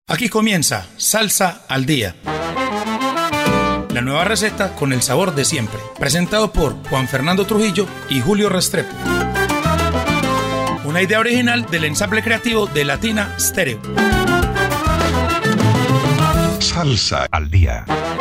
Aquí comienza Salsa al Día. La nueva receta con el sabor de siempre. Presentado por Juan Fernando Trujillo y Julio Restrepo. Una idea original del ensamble creativo de Latina Stereo. Salsa al Día.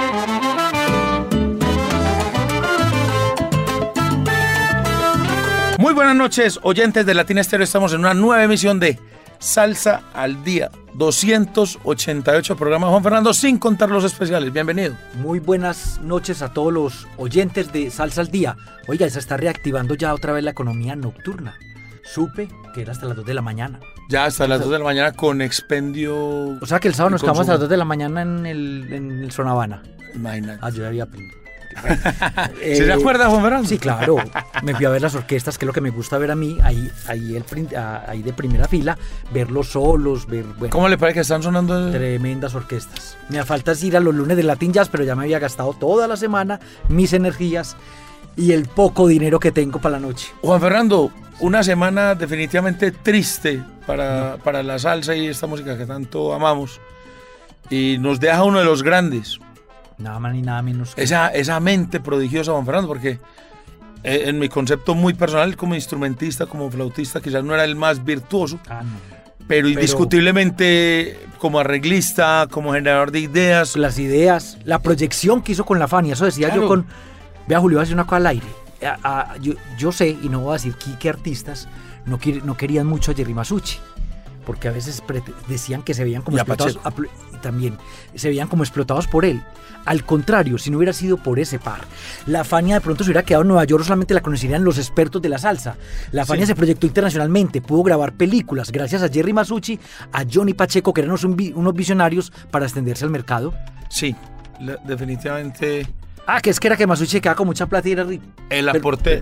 Muy buenas noches, oyentes de Latina Stereo. Estamos en una nueva emisión de Salsa al Día. 288 programas, Juan Fernando, sin contar los especiales. Bienvenido. Muy buenas noches a todos los oyentes de Salsa al Día. Oiga, se está reactivando ya otra vez la economía nocturna. Supe que era hasta las 2 de la mañana. Ya hasta las 2 de la mañana con expendio. O sea que el sábado nos quedamos a las 2 de la mañana en el Zona Habana. Imagínate. Ah, yo ya había aprendido. ¿Se acuerda, Juan Fernando? Sí, claro. Me fui a ver las orquestas, que es lo que me gusta ver a mí, ahí de primera fila, verlos solos, ver... Bueno, ¿cómo le parece que están sonando? Tremendas orquestas. Me falta ir a los lunes de Latin Jazz, pero ya me había gastado toda la semana mis energías y el poco dinero que tengo para la noche. Juan Fernando, una semana definitivamente triste para la salsa y esta música que tanto amamos, y nos deja uno de los grandes. Nada más ni nada menos que... Esa mente prodigiosa, Juan Fernando, porque en mi concepto muy personal, como instrumentista, como flautista, quizás no era el más virtuoso, pero indiscutiblemente como arreglista, como generador de ideas. Las ideas, la proyección que hizo con la Fania, eso decía, claro. Yo con... Vea, Julio, voy a decir una cosa al aire. Yo sé, y no voy a decir qué artistas no querían mucho a Jerry Masucci, porque a veces decían que se veían como explotados, también se veían como explotados por él. Al contrario, si no hubiera sido por ese par, la Fania de pronto se hubiera quedado en Nueva York, solamente la conocerían los expertos de la salsa. La Fania se proyectó internacionalmente, pudo grabar películas gracias a Jerry Masucci, a Johnny Pacheco, que eran unos visionarios para extenderse al mercado. Sí, definitivamente. Que era que Masucci quedaba con mucha plata y era rico. El aporte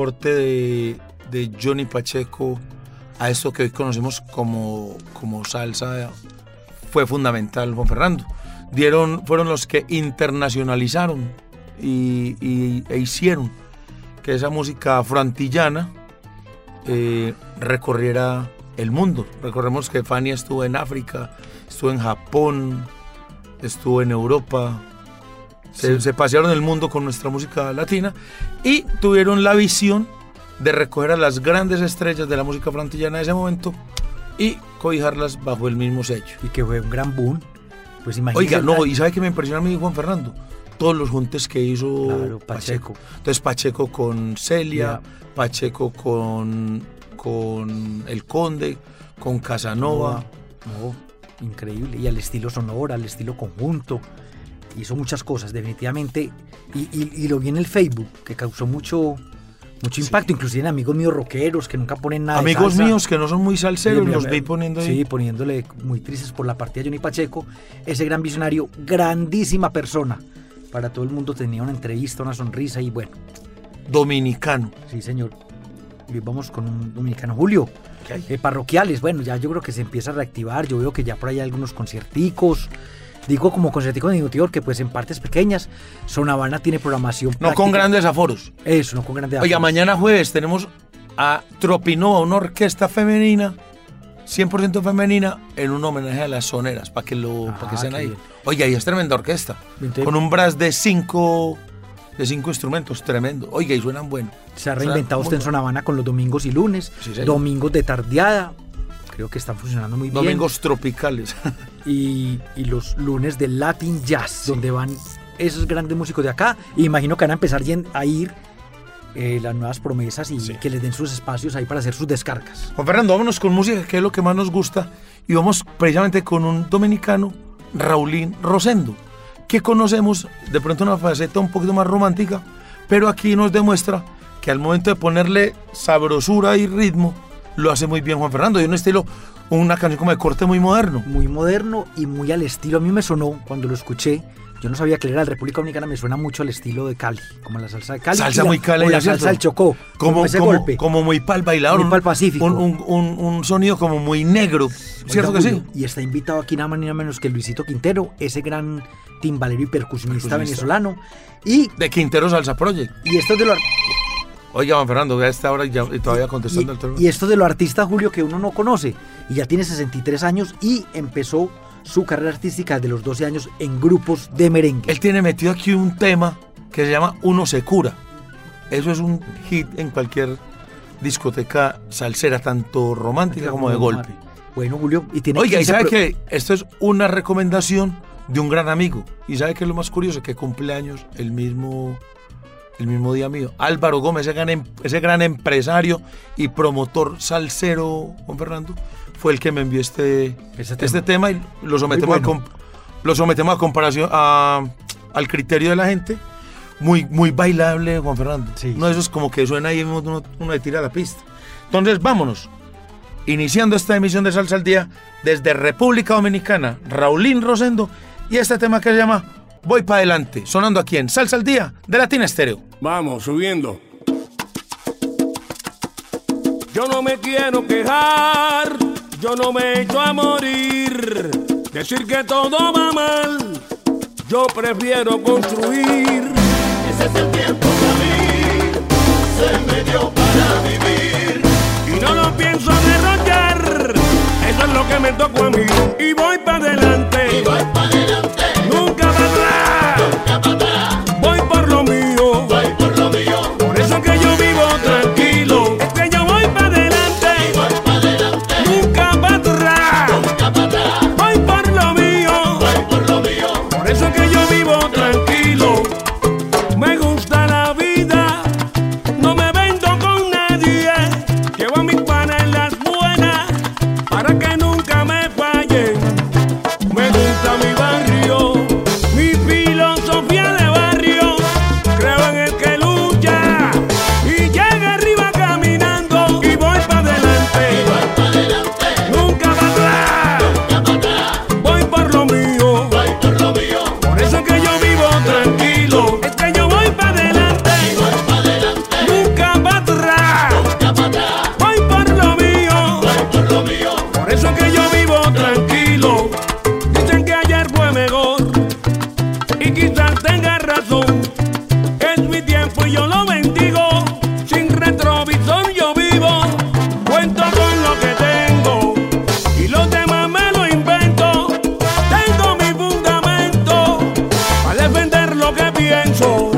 de Johnny Pacheco a esto que hoy conocemos como salsa fue fundamental, Juan Fernando. Fueron los que internacionalizaron e hicieron que esa música afroantillana recorriera el mundo. Recordemos que Fania estuvo en África, estuvo en Japón, estuvo en Europa. Se pasearon el mundo con nuestra música latina y tuvieron la visión de recoger a las grandes estrellas de la música afroantillana de ese momento y cobijarlas bajo el mismo sello. Y que fue un gran boom. Pues imagínese. Oiga, y ¿sabe qué me impresiona a mí, Juan Fernando? Todos los juntes que hizo, claro, Pacheco. Entonces Pacheco con Celia, Pacheco con El Conde, con Casanova. Increíble. Y al estilo sonora, al estilo conjunto. Hizo muchas cosas, definitivamente. Y lo vi en el Facebook, que causó mucho impacto, inclusive en amigos míos rockeros que nunca ponen nada amigos de salsa. Míos que no son muy salseros, los vi poniendo ahí. Sí, poniéndole muy tristes por la partida de Johnny Pacheco, ese gran visionario, grandísima persona. Para todo el mundo tenía una entrevista, una sonrisa y bueno. Dominicano. Sí, señor. Y vamos con un dominicano. Julio, parroquiales, bueno, ya yo creo que se empieza a reactivar, yo veo que ya por ahí hay algunos concierticos. Digo como conciertico de New York, que pues en partes pequeñas. Zona Habana tiene programación no práctica. Con grandes aforos. Eso, no con grandes aforos. Oiga, mañana jueves tenemos a Tropinova, una orquesta femenina, 100% femenina, en un homenaje a las soneras, para que estén ahí. Bien. Oiga, y es tremenda orquesta. Entonces, con un brass de 5 instrumentos, tremendo. Oiga, y suenan bueno. Se ha reinventado usted en Zona Habana con los domingos y lunes, domingos de tardeada. Creo que están funcionando muy bien. Domingos tropicales. Y los lunes de Latin Jazz, donde van esos grandes músicos de acá. Y imagino que van a empezar a ir las nuevas promesas y que les den sus espacios ahí para hacer sus descargas. Juan Fernando, vámonos con música, que es lo que más nos gusta. Y vamos precisamente con un dominicano, Raulín Rosendo, que conocemos de pronto una faceta un poquito más romántica, pero aquí nos demuestra que al momento de ponerle sabrosura y ritmo, lo hace muy bien Juan Fernando, y un estilo, una canción como de corte muy moderno. Muy moderno y muy al estilo. A mí me sonó, cuando lo escuché, yo no sabía que era de República Dominicana, me suena mucho al estilo de Cali, como la salsa de Cali. Salsa muy Cali. O la salsa del Chocó, como ese golpe. Como muy pa'l bailador. Muy pa'l Pacífico. Un sonido como muy negro, ¿cierto que sí? Y está invitado aquí nada más ni nada menos que Luisito Quintero, ese gran timbalero y percusionista venezolano. Y de Quintero Salsa Project. Y esto es de lo... Oiga, Juan Fernando, a esta hora ya todavía contestando el teléfono. Y esto de lo artista, Julio, que uno no conoce, y ya tiene 63 años y empezó su carrera artística desde los 12 años en grupos de merengue. Él tiene metido aquí un tema que se llama Uno se cura. Eso es un hit en cualquier discoteca salsera, tanto romántica como de golpe. Bueno, Julio, y tiene... Oiga, y sabe que esto es una recomendación de un gran amigo. Y sabe que es lo más curioso, que cumple años el mismo día mío. Álvaro Gómez, ese gran empresario y promotor salsero, Juan Fernando, fue el que me envió este tema y lo sometemos, lo sometemos a comparación al criterio de la gente. Muy, muy bailable, Juan Fernando. Sí, no, eso es como que suena ahí uno le tira a la pista. Entonces, vámonos. Iniciando esta emisión de Salsa al Día desde República Dominicana, Raulín Rosendo, y este tema que se llama Voy pa' adelante, sonando aquí en Salsa al Día de Latina Estéreo. Vamos, subiendo. Yo no me quiero quejar, yo no me echo a morir, decir que todo va mal, yo prefiero construir. Ese es el tiempo que a mí se me dio para vivir. Y no lo pienso derrochar, eso es lo que me tocó a mí. Y voy pa' adelante, y voy pa' adelante, nunca para atrás, nunca para atrás. Voy por lo mío, voy por lo mío. Por eso que yo vivo tranquilo, es que yo voy pa' adelante, y voy pa' adelante, nunca para atrás, nunca para atrás. Voy por lo mío, voy por lo mío. Por eso que yo vivo tranquilo. Me gusta la vida, no me vendo con nadie. Llevo a mis panas en las buenas para que nunca me fallen. Me gusta mi barrio, mi filosofía de barrio. Creo en el que lucha y llega arriba caminando. Y voy pa' adelante, Y voy pa' adelante, nunca para atrás, nunca para atrás. Voy por lo mío, Voy por lo mío. por eso que yo vivo tranquilo. Es que yo voy pa' adelante, Y voy pa' adelante, nunca para atrás. nunca para atrás. Voy por lo mío, Voy por lo mío. por eso que yo vivo tranquilo. Dicen que ayer fue mejor y quizás tenga razón. Es mi tiempo y yo lo bendigo. Sin retrovisor yo vivo. Cuento con lo que tengo y los demás me lo invento. Tengo mi fundamento para defender lo que pienso.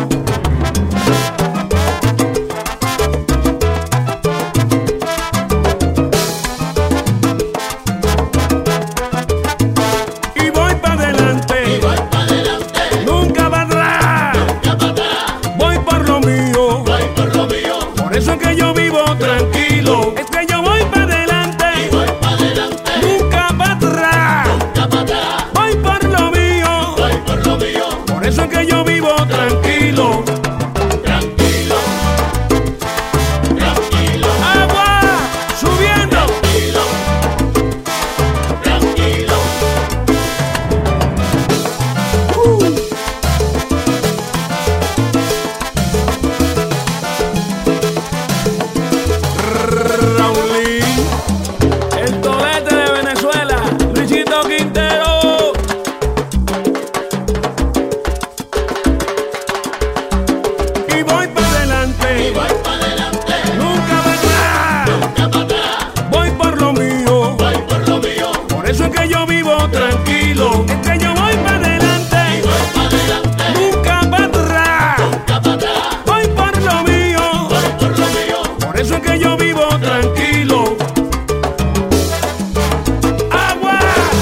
Y voy pa' adelante, Y voy pa' adelante, nunca para atrás. nunca para atrás. Voy por lo mío, Voy por lo mío. por eso que yo vivo tranquilo. Es que yo voy pa' adelante, Y voy pa' adelante, nunca para atrás. nunca para atrás. Voy por lo mío, Voy por lo mío. por eso que yo vivo tranquilo. Tranquilo, tranquilo, Agua subiendo. tranquilo, tranquilo. Raulín, el tolete de Venezuela, Luisito Quintero. Y voy pa' adelante, Y voy pa' adelante, nunca para atrás. nunca para atrás. Voy por lo mío, Voy por lo mío. por eso es que yo vivo tranquilo. Es que yo voy para adelante, Y voy pa' adelante, nunca para atrás. nunca para atrás. Voy por lo mío, Voy por lo mío. por eso es que yo vivo tranquilo. Agua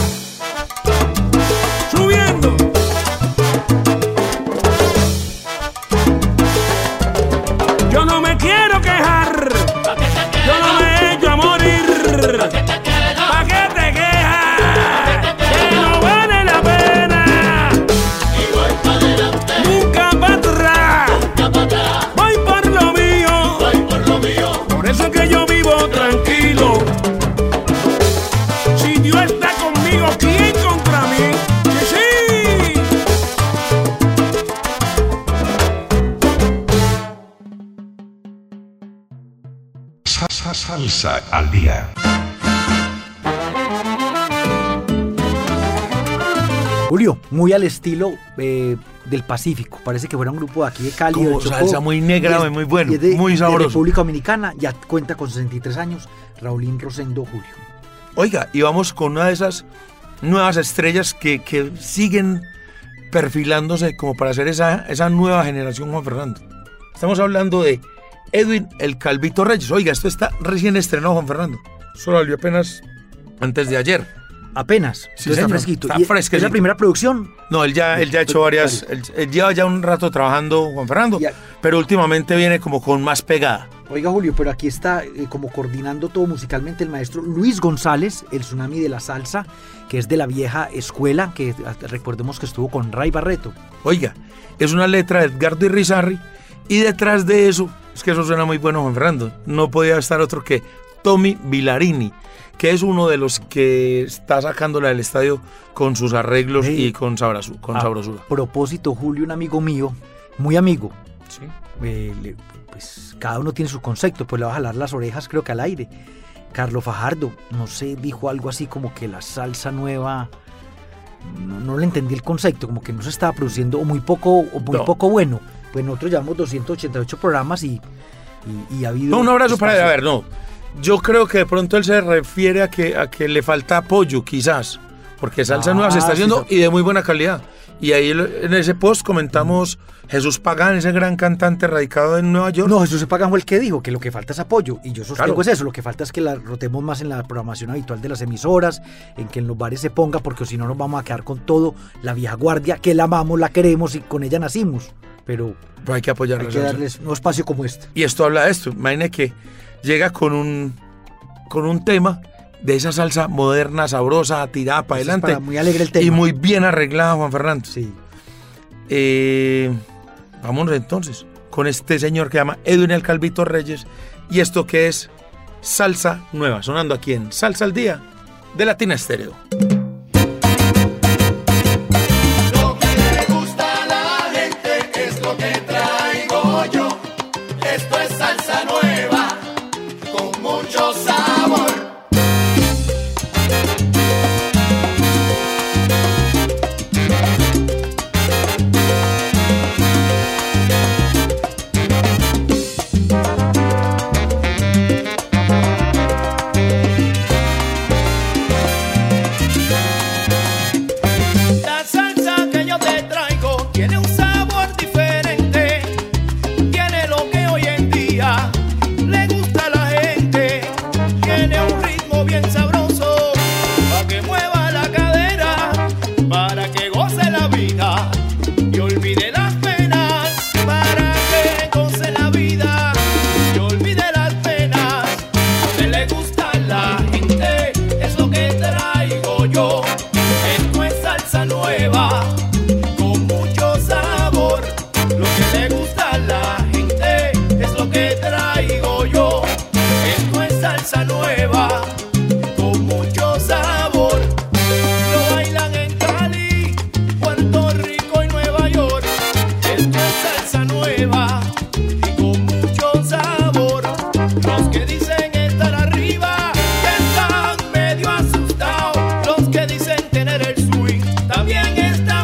subiendo. Yo no me quiero quejar, ¿Pa' qué te yo no quejas? me echo a morir. ¿Pa' qué te quejas? ¿Pa' qué te quejas? Que no vale la pena. Y voy pa' adelante, Nunca para atrás. nunca para atrás. Voy por lo mío, Voy por lo mío. por eso es que yo vivo tranquilo. Si Dios está conmigo, ¿quién contra mí? Sí, sí. Salsa al Día. Julio, muy al estilo del Pacífico. Parece que fuera un grupo de aquí de Cali. Como del Chocó. salsa muy negra, Y es- muy bueno, y es de- muy de sabroso. República Dominicana, ya cuenta con 63 años. Raulín Rosendo Julio. Oiga, y vamos con una de esas nuevas estrellas que siguen perfilándose como para hacer esa nueva generación, Juan Fernando. Estamos hablando de Edwin el Calvito Reyes. Oiga, esto está recién estrenado, Juan Fernando. Solo salió apenas antes de ayer. Apenas. Sí, Está fresquito. Está ¿Y fresquito. ¿Es la primera producción? No, él ya ha hecho varias. Él lleva ya un rato trabajando, Juan Fernando, pero últimamente viene como con más pegada. Oiga, Julio, pero aquí está como coordinando todo musicalmente el maestro Luis González, el tsunami de la salsa, que es de la vieja escuela, que recordemos que estuvo con Ray Barreto. Oiga, es una letra de Edgardo Irizarry, y detrás de eso, es que eso suena muy bueno, Juan Fernando, no podía estar otro que Tommy Villarini, que es uno de los que está sacándola del estadio con sus arreglos y con sabrosura. A propósito, Julio, un amigo mío, muy amigo, ¿sí? Pues cada uno tiene su concepto, pues le va a jalar las orejas, creo que al aire. Carlos Fajardo, no sé, dijo algo así como que la salsa nueva, no le entendí el concepto, como que no se estaba produciendo o muy poco bueno. Pues nosotros llevamos 288 programas y ha habido... No, un abrazo para él. A ver, no. Yo creo que de pronto él se refiere a que le falta apoyo, quizás, porque salsa nueva se está haciendo y de muy buena calidad. Y ahí en ese post comentamos Jesús Pagán, ese gran cantante radicado en Nueva York. No, Jesús Pagán fue el que dijo que lo que falta es apoyo. Y yo sostengo es eso, lo que falta es que la rotemos más en la programación habitual de las emisoras, en que en los bares se ponga, porque si no nos vamos a quedar con todo la vieja guardia, que la amamos, la queremos y con ella nacimos. Pero hay que apoyarla. Hay que darles un espacio como este. Y esto habla de esto. Imagine que llega con un tema de esa salsa moderna, sabrosa, tirada para adelante. Muy alegre el tema. Y muy bien arreglada, Juan Fernando. Sí. Vámonos entonces con este señor que se llama Edwin el Calvito Reyes. Y esto que es salsa nueva, sonando aquí en Salsa al Día de Latina Estéreo. Lo que le gusta a la gente es lo que traigo yo. Esto es salsa nueva con mucho sabor. También está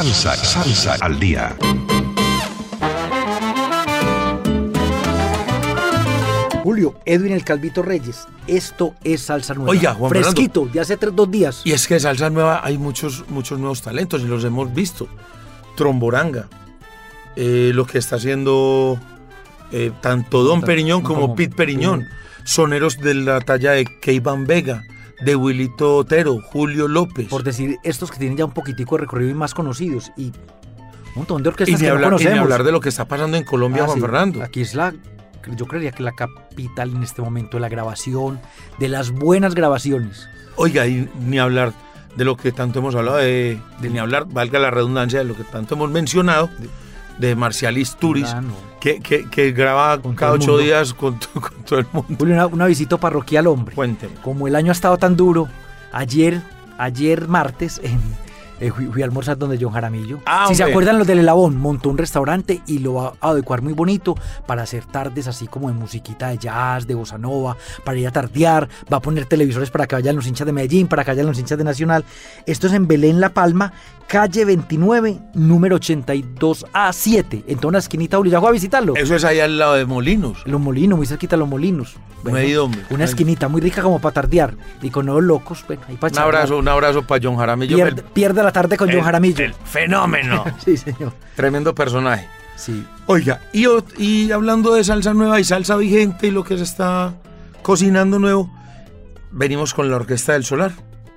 Salsa al día. Julio, Edwin el Calvito Reyes, esto es salsa nueva. Oiga, Juan fresquito, Fernando, de hace 2 días. Y es que de salsa nueva hay muchos nuevos talentos y los hemos visto. Tromboranga, lo que está haciendo tanto Don Periñón como Pete Periñón. Soneros de la talla de Keivan Vega, de Wilito Otero, Julio López. Por decir, estos que tienen ya un poquitico de recorrido y más conocidos. Y un montón de orquestas Y que no ni conocemos. hablar de lo que está pasando en Colombia, Juan Sí. Fernando. Aquí es yo creería que la capital en este momento de la grabación, de las buenas grabaciones. Oiga, y ni hablar de lo que tanto hemos hablado, de ni hablar, valga la redundancia, de lo que tanto hemos mencionado, de Marcialis Turis, Ah, no. que graba Con cada todo el 8 mundo. días con todo el mundo. Julio, una visita parroquial, hombre. Cuénteme. Como el año ha estado tan duro, ayer martes, fui a almorzar donde John Jaramillo. Ah, si se hombre. acuerdan, los del Elabón, montó un restaurante y lo va a adecuar muy bonito para hacer tardes así como de musiquita de jazz, de bossa nova, para ir a tardear. Va a poner televisores para que vayan los hinchas de Medellín, para que vayan los hinchas de Nacional. Esto es en Belén, La Palma, calle 29, número 82A7. En toda una esquinita, Julio, ¿ya fue a visitarlo? Eso es ahí al lado de Molinos. Los Molinos, muy cerquita de Los Molinos. No he ido, hombre. Una esquinita muy rica como para tardear. Y con nuevos locos, bueno, ahí para Un abrazo para John Jaramillo. Pierde la tarde con John Jaramillo. El fenómeno. Sí, señor. Tremendo personaje. Sí. Oiga, y hablando de salsa nueva y salsa vigente y lo que se está cocinando nuevo, venimos con la Orquesta del Solar,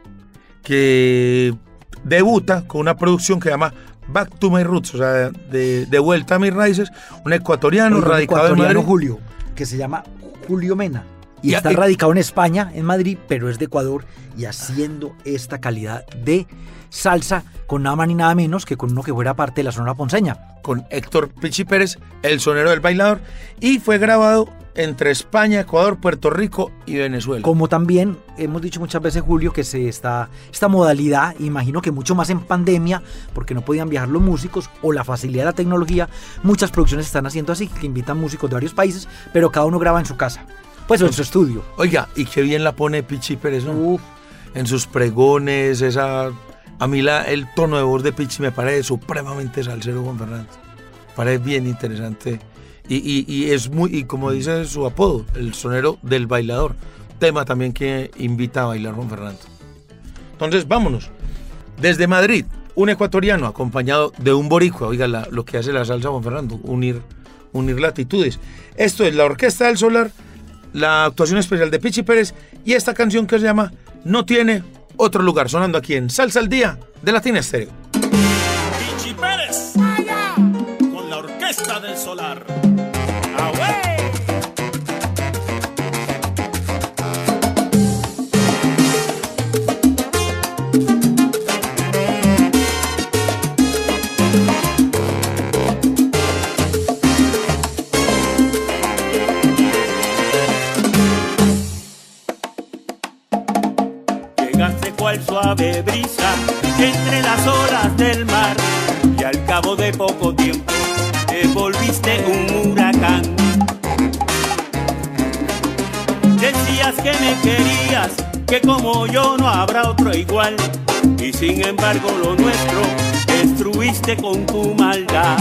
que debuta con una producción que se llama Back to My Roots, o sea, de vuelta a mis raíces, un ecuatoriano Oiga, un radicado en ecuatoriano, Madrid. Julio, que se llama Julio Mena. Y Ya, está radicado en España, en Madrid, pero es de Ecuador y haciendo esta calidad de salsa con nada más ni nada menos que con uno que fuera parte de la Sonora Ponceña. Con Héctor Pichi Pérez, el sonero del bailador, y fue grabado entre España, Ecuador, Puerto Rico y Venezuela. Como también hemos dicho muchas veces, Julio, que esta modalidad, imagino que mucho más en pandemia, porque no podían viajar los músicos o la facilidad de la tecnología, muchas producciones están haciendo así, que invitan músicos de varios países, pero cada uno graba en su casa, pues o en su estudio. Oiga, y qué bien la pone Pichi Pérez, ¿no? Uf. En sus pregones, a mí el tono de voz de Pichi me parece supremamente salsero, Juan Fernando. Parece bien interesante. Y es muy, y como dice su apodo, el sonero del bailador. Tema también que invita a bailar Juan Fernando. Entonces, vámonos. Desde Madrid, un ecuatoriano acompañado de un boricua. Oiga, lo que hace la salsa, Juan Fernando, unir latitudes. Esto es la Orquesta del Solar, la actuación especial de Pichi Pérez y esta canción que se llama No tiene otro lugar, sonando aquí en Salsa al Día de Latina Estéreo. Pichi Pérez, con la Orquesta del Solar. ¡Away! Llegaste cual suave brisa entre las olas del mar y al cabo de poco tiempo te volviste un huracán. Decías que me querías, que como yo no habrá otro igual, y sin embargo lo nuestro destruiste con tu maldad.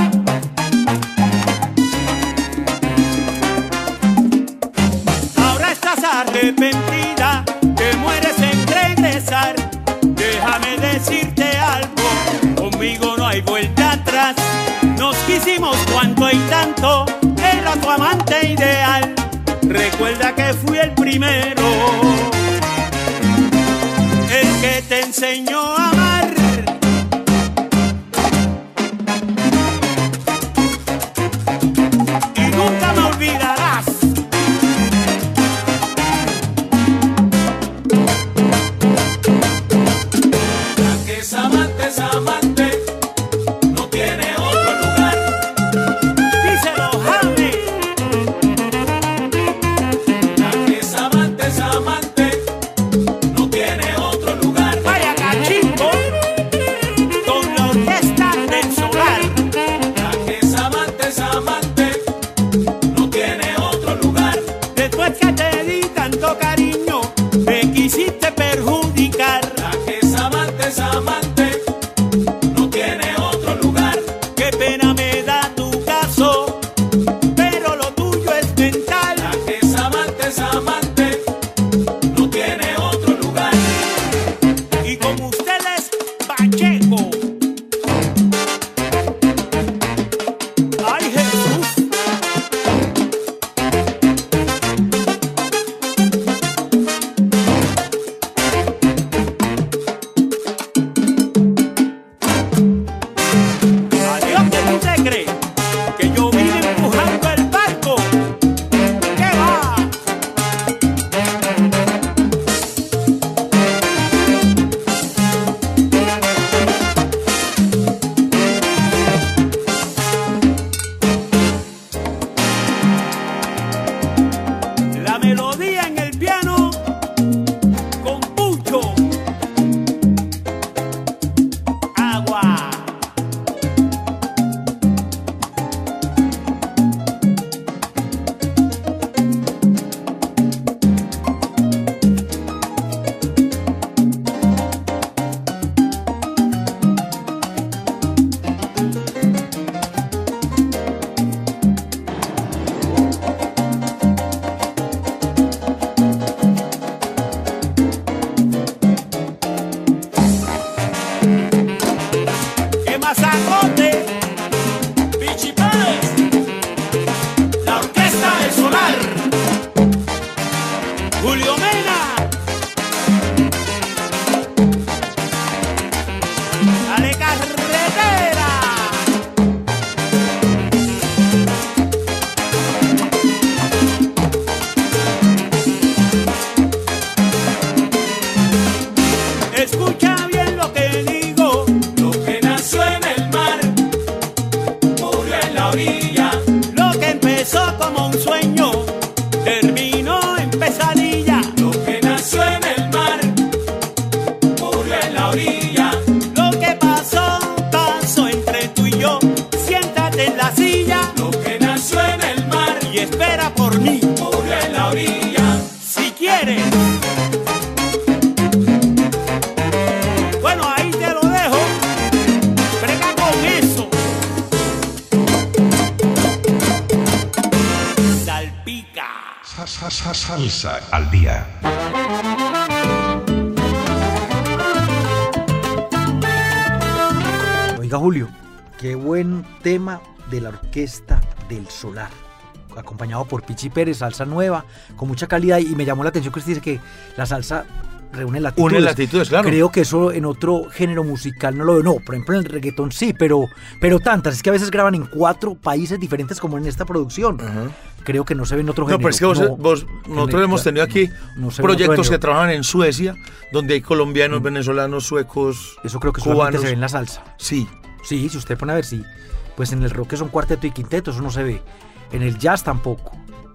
Ahora estás arrepentida, te mueres en regresar. Déjame decirte algo, conmigo no hay vuelta atrás. Nos quisimos cuanto y tanto, era tu amante ideal. Recuerda que fui el primero, el que te enseñó a amar. Y nunca me olvidarás. La que es amante, no tiene otro lugar. Díselo, Jaime. La que es amante, no tiene otro lugar. Vaya cachimbo. Salsa al día. Oiga, Julio, qué buen tema de la Orquesta del Solar, acompañado por Pichi Pérez, salsa nueva, con mucha calidad, y me llamó la atención que usted dice que la salsa reúne latitudes. Une latitudes, claro. Creo que eso en otro género musical no lo veo. No, por ejemplo en el reggaetón sí, pero tantas. Es que a veces graban en 4 países diferentes como en esta producción. Ajá. Creo que no se ve en otro No, género. pero es que nosotros hemos tenido aquí no se ve en otro proyectos que género. trabajan en Suecia, donde hay colombianos, venezolanos, suecos, Eso creo que solamente cubanos. se ve en la salsa. Sí. Sí, si usted pone a ver, sí. Pues en el rock son cuarteto y quinteto, eso no se ve. En el jazz tampoco.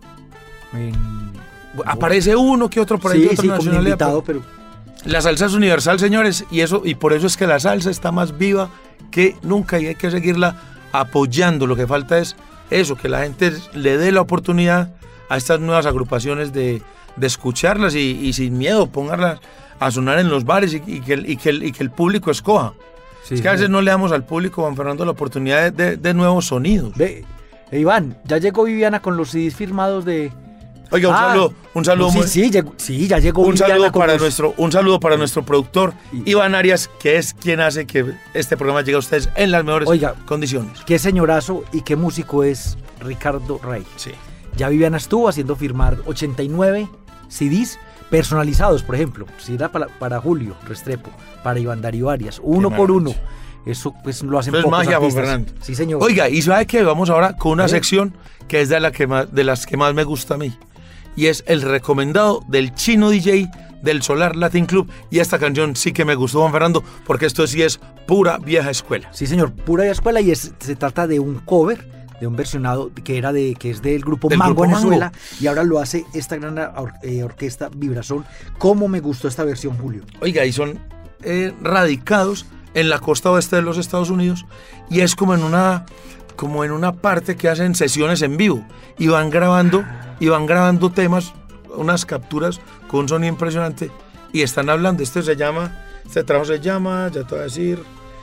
Aparece uno que otro por ahí sí, de otra sí, como nacionalidad. invitado, pero... La salsa es universal, señores, y por eso es que la salsa está más viva que nunca y hay que seguirla apoyando. Lo que falta es eso, que la gente le dé la oportunidad a estas nuevas agrupaciones de escucharlas y sin miedo pónganlas a sonar en los bares y que el público escoja. Sí, es que a veces no le damos al público, Juan Fernando, la oportunidad de nuevos sonidos. Ve, Iván, ya llegó Viviana con los CDs firmados de... Oiga, un saludo no, muy- sí, ya llegó Un Viviana saludo, con para los- nuestro productor, Iván Arias, que es quien hace que este programa llegue a ustedes en las mejores condiciones. Qué señorazo y qué músico es Ricardo Rey. Sí. Ya Viviana estuvo haciendo firmar 89 CDs personalizados, por ejemplo. Si era para Julio Restrepo, para Iván Darío Arias, uno por uno. Eso pues lo hacen Eso es pocos magia, Juan artistas. Fernando. Sí, señor. Oiga, y sabe que vamos ahora con una sección que es de las que más me gusta a mí. Y es el recomendado del Chino DJ del Solar Latin Club. Y esta canción sí que me gustó, Juan Fernando, porque esto sí es pura vieja escuela. Sí, señor, pura vieja escuela, y se trata de un cover, de un versionado que es del grupo Mango Venezuela, y ahora lo hace esta gran orquesta Vibrazón. ¿Cómo me gustó esta versión, Julio? Oiga, y son radicados en la costa oeste de los Estados Unidos, y es como en una parte que hacen sesiones en vivo y van grabando temas, unas capturas con un sonido impresionante y están hablando. Este trabajo se llama, ya te voy a decir,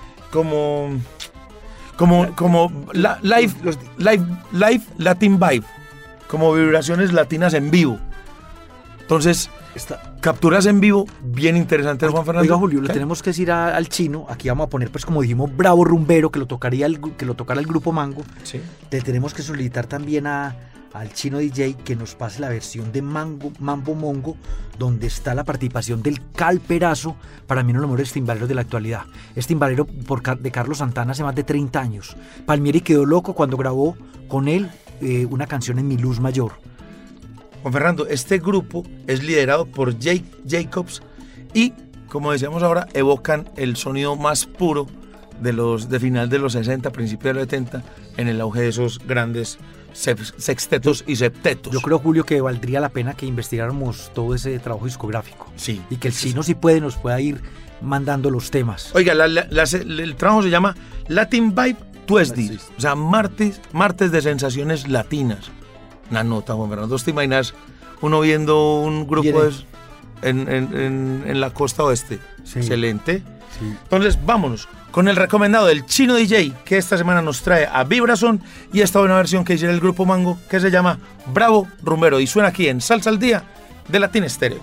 live Latin Vibe, como vibraciones latinas en vivo. Entonces, capturas en vivo bien interesantes, Juan Fernando. Oiga, Julio, le tenemos que decir al Chino, aquí vamos a poner, pues como dijimos, Bravo Rumbero, que lo tocara el grupo Mango. Sí. Le tenemos que solicitar también al Chino DJ que nos pase la versión de Mambo Mongo, donde está la participación del Calperazo, para mí uno de los mejores timbaleros de la actualidad. Es timbalero de Carlos Santana hace más de 30 años. Palmieri quedó loco cuando grabó con él una canción en Mi Luz Mayor. Juan Fernando, este grupo es liderado por Jake Jacobs y, como decíamos ahora, evocan el sonido más puro de final de los 60, principios de los 70, en el auge de esos grandes sextetos y septetos. Yo creo, Julio, que valdría la pena que investigáramos todo ese trabajo discográfico. Sí. Y que el Chino, si puede, nos pueda ir mandando los temas. Oiga, el trabajo se llama Latin Vibe Tuesdays, o sea, martes de sensaciones latinas. Una nota, Juan Fernando. ¿Te imaginas uno viendo un grupo en la costa oeste? Sí. Excelente. Sí. Entonces, vámonos con el recomendado del Chino DJ, que esta semana nos trae a Vibrazón y esta buena versión que hiciera el grupo Mango, que se llama Bravo Rumbero, y suena aquí en Salsa al Día de Latin Stereo.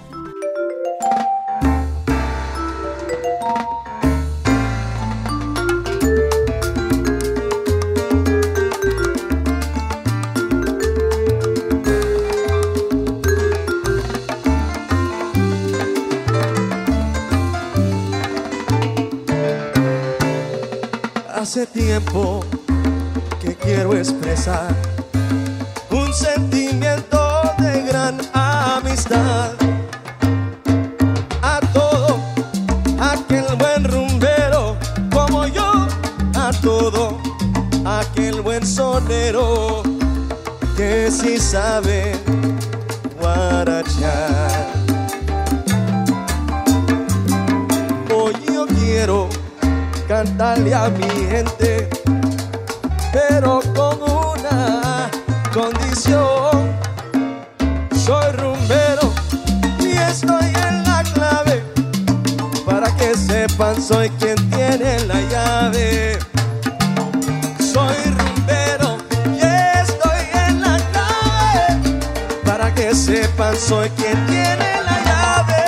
Hace tiempo que quiero expresar un sentimiento de gran amistad a todo aquel buen rumbero como yo, a todo aquel buen sonero que sí sabe guarachar. Hoy yo quiero cantarle a mi gente, pero con una condición. Soy rumbero y estoy en la clave, para que sepan soy quien tiene la llave. Soy rumbero y estoy en la clave, para que sepan sepan, soy quien tiene la llave.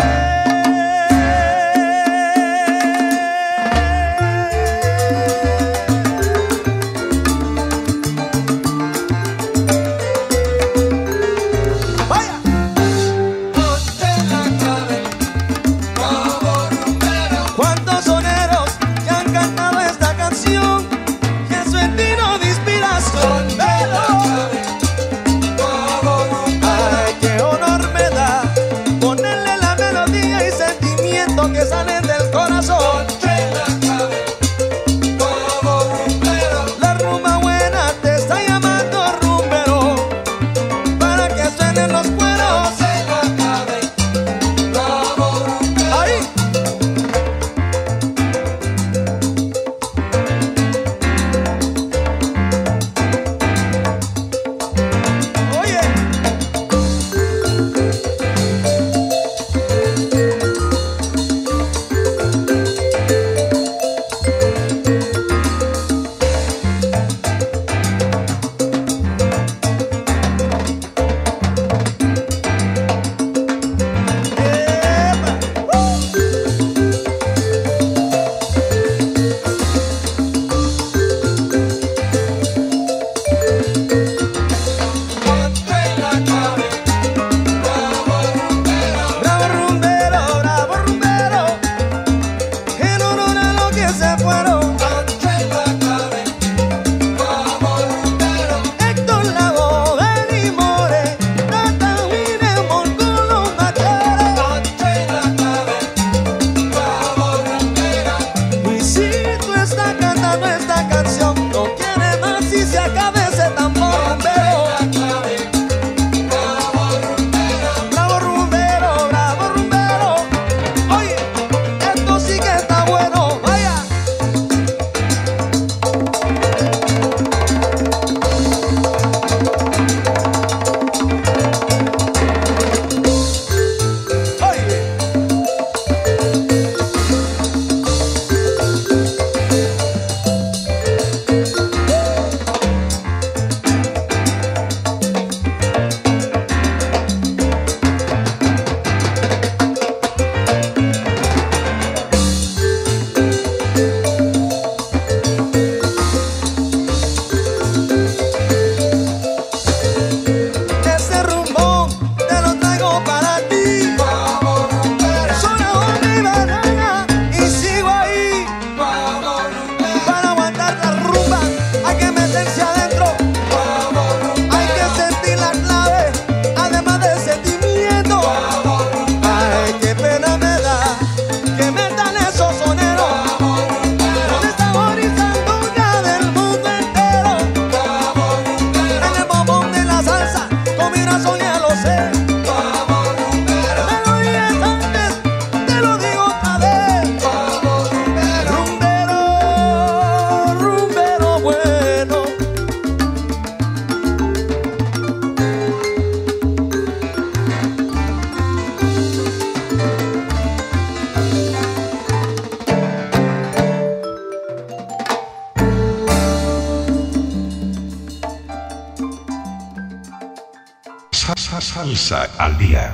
Salsa al día.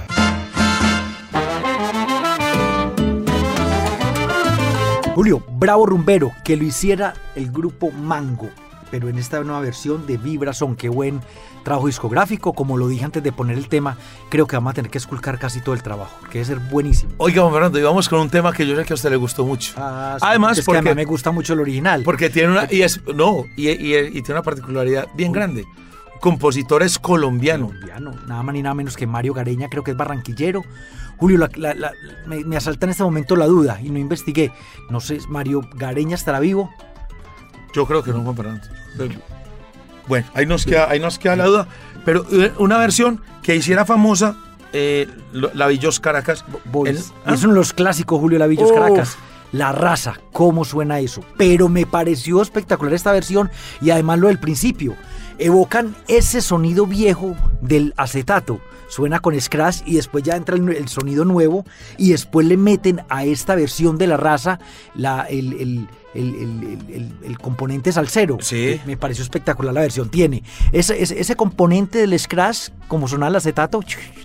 Julio, Bravo Rumbero, que lo hiciera el grupo Mango, pero en esta nueva versión de Vibrazón. Qué buen trabajo discográfico. Como lo dije antes de poner el tema, creo que vamos a tener que esculcar casi todo el trabajo, que debe ser buenísimo. Oiga, Juan Fernando, y vamos con un tema que yo sé que a usted le gustó mucho. Sí, además, porque a mí me gusta mucho el original. Porque tiene una y tiene una particularidad bien grande. Compositor es colombiano. Nada más ni nada menos que Mario Gareña, creo que es barranquillero. Julio, me asalta en este momento la duda y no investigué. No sé, ¿Mario Gareña estará vivo? Yo creo que no, Juan Fernando. Bueno, ahí nos queda la duda. Pero una versión que hiciera famosa la Villos Caracas. Es uno de los clásicos, Julio, la Villos Caracas. La Raza, ¿cómo suena eso? Pero me pareció espectacular esta versión y además lo del principio. Evocan ese sonido viejo del acetato. Suena con scratch y después ya entra el sonido nuevo y después le meten a esta versión de La Raza el componente salsero. Sí. Me pareció espectacular la versión. Tiene ese componente del scratch, como sonaba el acetato,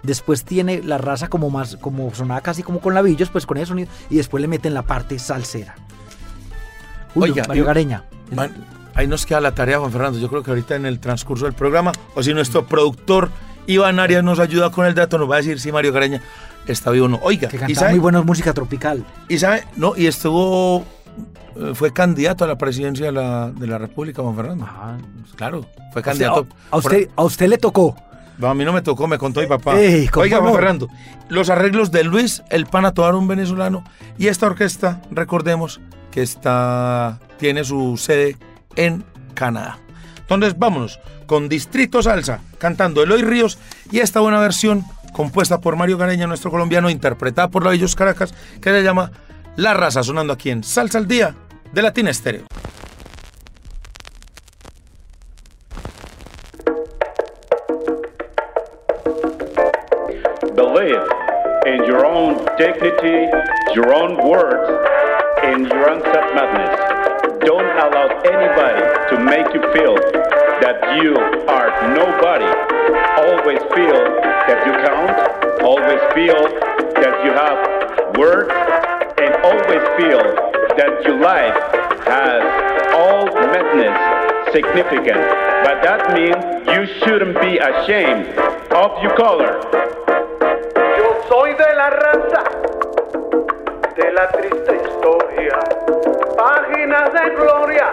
Después tiene la raza como más, como sonaba casi como con labillos, pues con ese sonido, y después le meten la parte salsera. Oiga, Mario Gareña. Ahí nos queda la tarea, Juan Fernando. Yo creo que ahorita en el transcurso del programa, o si nuestro productor Iván Arias nos ayuda con el dato, nos va a decir si Mario Gareña está vivo o no. Oiga, que cantaba muy buena música tropical. Y sabe, no, y fue candidato a la presidencia de la República, Juan Fernando. Claro, fue candidato. A usted le tocó. No, a mí no me tocó, me contó mi papá. Oiga, Juan Fernando, los arreglos de Luis El Pana Tovar, un venezolano, y esta orquesta, recordemos que tiene su sede en Canadá. Entonces vámonos con Distrito Salsa, cantando Eloy Ríos, y esta buena versión compuesta por Mario Gareña, nuestro colombiano, interpretada por Labillos Caracas, que se llama La Raza, sonando aquí en Salsa al Día de Latina Estéreo. Believe in your own dignity, your own words, and your own self-madness. Don't allow anybody to make you feel that you are nobody. Always feel that you count, always feel that you have worth, and always feel that your life has all madness significant. But that means you shouldn't be ashamed of your color. Yo soy de la raza, de la triste historia, páginas de gloria,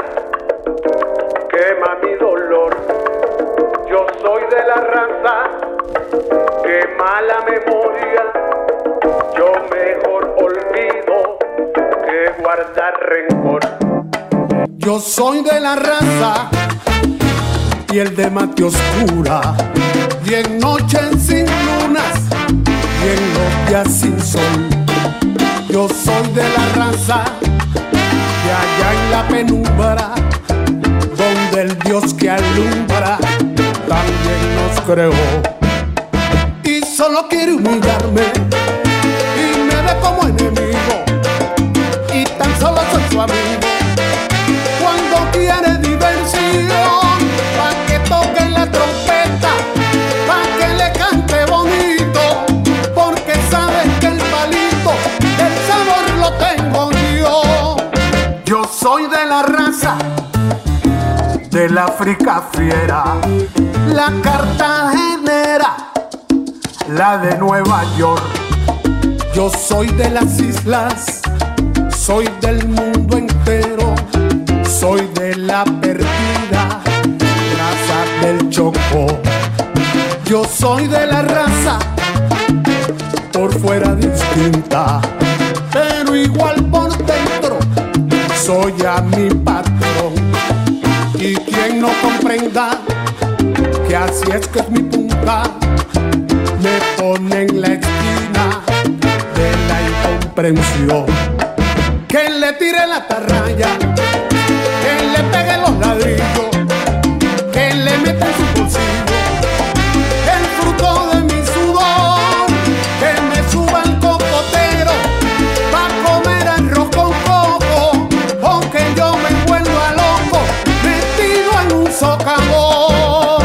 quema mi dolor. Yo soy de la raza, que mala memoria, yo mejor olvido que guardar rencor. Yo soy de la raza, piel de mate oscura, y en noches sin lunas, y en los días sin sol. Yo soy de la raza, de allá en la penumbra, donde el Dios que alumbra también nos creó. Y solo quiere humillarme y me ve como enemigo, y tan solo soy su amigo cuando quiere diversión, pa' que toque la trompeta, pa' que le cante bonito, porque sabes que el palito, el sabor lo tengo yo. Yo soy de la raza del África fiera, la cartagenera, la de Nueva York. Yo soy de las islas, soy del mundo entero, soy de la perdida raza del Chocó. Yo soy de la raza por fuera distinta, pero igual por dentro soy a mi patrón. Y quien no comprenda que así es que es mi punta, me pone en la esquina de la incomprensión. Que le tire la atarraya, que le pegue los ladrillos, que le meta en su bolsillo el fruto de mi sudor, que me suba el cocotero pa' comer arroz con coco, o que yo me vuelva loco metido en un socavón.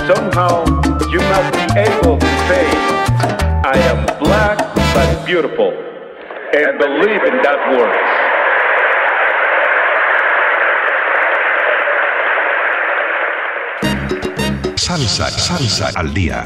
somehow you must be able to say, I am black but beautiful, and believe in that word. Salsa al día.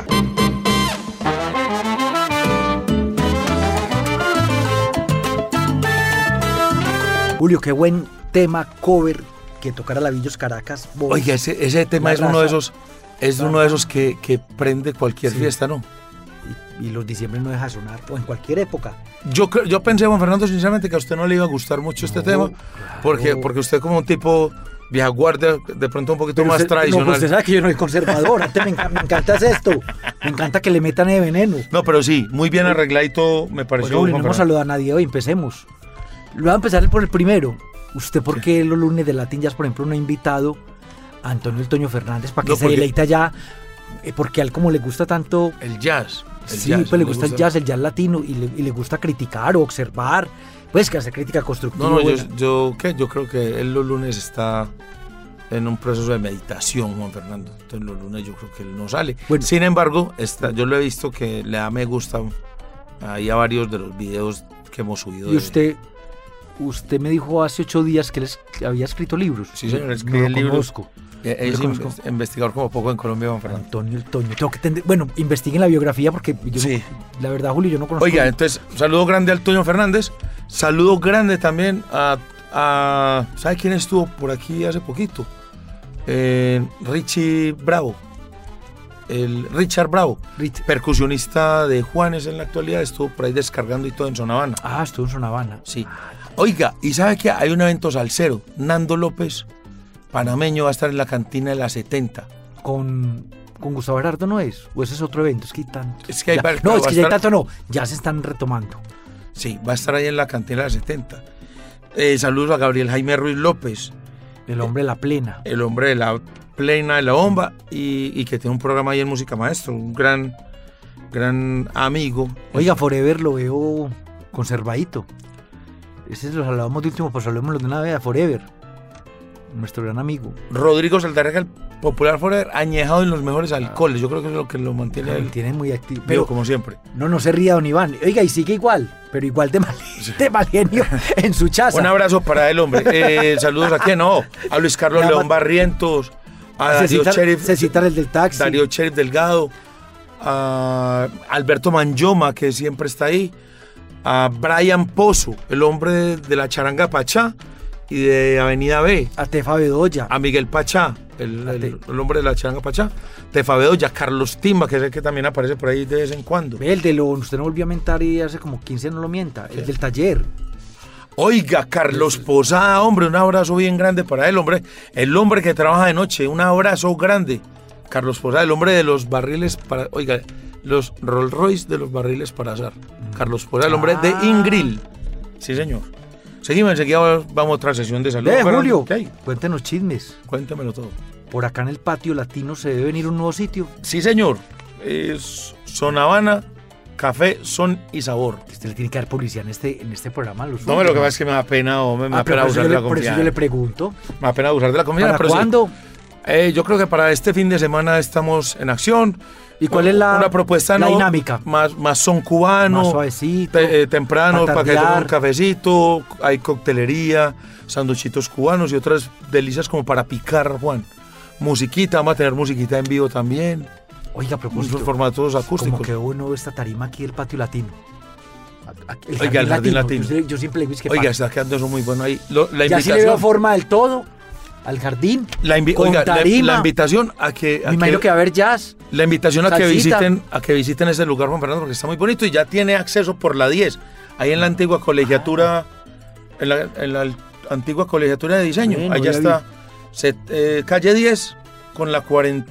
Julio, qué buen tema cover que tocara Lavillos Caracas. Oiga, ese tema es uno de esos que prende cualquier fiesta, ¿no? Y los diciembre no deja sonar, o en cualquier época. Yo pensé, Juan Fernando, sinceramente, que a usted no le iba a gustar mucho este tema, claro. porque usted como un tipo vieja guardia, de pronto un poquito más tradicional. No, usted sabe que yo no soy conservador, antes me encanta esto, me encanta que le metan de veneno. No, pero sí, muy bien arregladito, me pareció. Bueno, no hemos saludado a nadie hoy, empecemos. Voy a empezar por el primero. ¿Usted por qué los lunes de Latin Jazz, por ejemplo, no ha invitado a Antonio el Toño Fernández para que se deleita ya? Porque a él como le gusta tanto el jazz. Sí, pues le gusta el jazz latino y le gusta criticar o observar, pues que hacer crítica constructiva. No, yo creo que él los lunes está en un proceso de meditación, Juan Fernando. Entonces los lunes yo creo que él no sale. Bueno, sin embargo, yo lo he visto que le da me gusta ahí a varios de los videos que hemos subido. Y usted me dijo hace 8 días que él había escrito libros. Sí, señor, escribe libros. Es conozco. Investigador como poco en Colombia, Juan Fernando. Antonio el Toño. Bueno, investiguen la biografía porque sí. La verdad, Julio, yo no conozco. Oiga, entonces, saludo grande al Toño Fernández. Saludo grande también a ¿sabe quién estuvo por aquí hace poquito? Richard Bravo, percusionista de Juanes en la actualidad, estuvo por ahí descargando y todo en Zona Habana. Ah, estuvo en Zona Habana. Sí. Oiga, ¿y sabe que hay un evento salsero? Nando López, panameño, va a estar en la cantina de la 70. Con Gustavo Gerardo, ¿no es? ¿O ese es otro evento? Es que hay tanto. Es que hay varios. No, es que ya hay tanto, no. Ya se están retomando. Sí, va a estar ahí en la cantina de la 70. Saludos a Gabriel Jaime Ruiz López. El hombre de la plena. El hombre de la plena de la bomba y que tiene un programa ahí en Música Maestro, un gran amigo. Oiga, Forever lo veo conservadito. Ese los hablábamos de último, pues hablémoslo de una vez a Forever, nuestro gran amigo. Rodrigo Saldarriaga, el popular Forever, añejado en los mejores alcoholes. Yo creo que es lo que lo mantiene él. Tiene muy activo. Pero como siempre. No se ría don Iván. Oiga, y sigue igual, pero igual de mal genio en su chaza. Un abrazo para el hombre. Saludos a quién, no. A Luis Carlos León Barrientos, a Darío Sheriff. Se cita el del taxi. Darío Sheriff Delgado, a Alberto Manjoma, que siempre está ahí, a Brian Pozo, el hombre de la Charanga Pachá y de Avenida B. A Tefa Bedoya. A Miguel Pachá, el hombre de la Charanga Pachá. Tefa Bedoya, Carlos Timba, que es el que también aparece por ahí de vez en cuando. El de lo, usted no volvió a mentar y hace como 15 no lo mienta, el del taller. Oiga, Carlos Posada, hombre, un abrazo bien grande para él, hombre. El hombre que trabaja de noche, un abrazo grande. Carlos Posada, el hombre de los barriles para... Oiga, los Rolls Royce de los barriles para azar. Carlos Posada, el hombre de Ingril. Sí, señor. Seguimos, enseguida vamos a otra sesión de salud. Julio, cuéntenos chismes. Cuéntemelo todo. Por acá en el patio latino se debe venir un nuevo sitio. Sí, señor. Es Zona Habana, Café, Son y Sabor. Usted le tiene que dar publicidad en este programa. No, lo que pasa es que me da pena, me da pena abusar de la confianza. Por eso yo le pregunto. Me da pena abusar de la confianza. ¿Para cuándo? Sí, yo creo que para este fin de semana estamos en acción. ¿Y cuál es una propuesta dinámica? Más son cubano, más suavecito, temprano, para que tomen un cafecito, hay coctelería, sanduchitos cubanos y otras delicias como para picar, Juan. Musiquita, vamos a tener musiquita en vivo también. Oiga, propósito, formatos acústicos. Como que bueno esta tarima aquí, el patio latino. Oiga, el jardín latino. Yo siempre le digo que oiga, está quedando eso muy bueno ahí. La invitación. Ya sí le veo forma del todo al jardín. La invitación a que... Me imagino que va a haber jazz. La invitación a que visiten ese lugar, Juan Fernando, porque está muy bonito y ya tiene acceso por la 10. Ahí en la antigua colegiatura, en la antigua colegiatura de diseño. Bueno, allá está. Calle 10 con la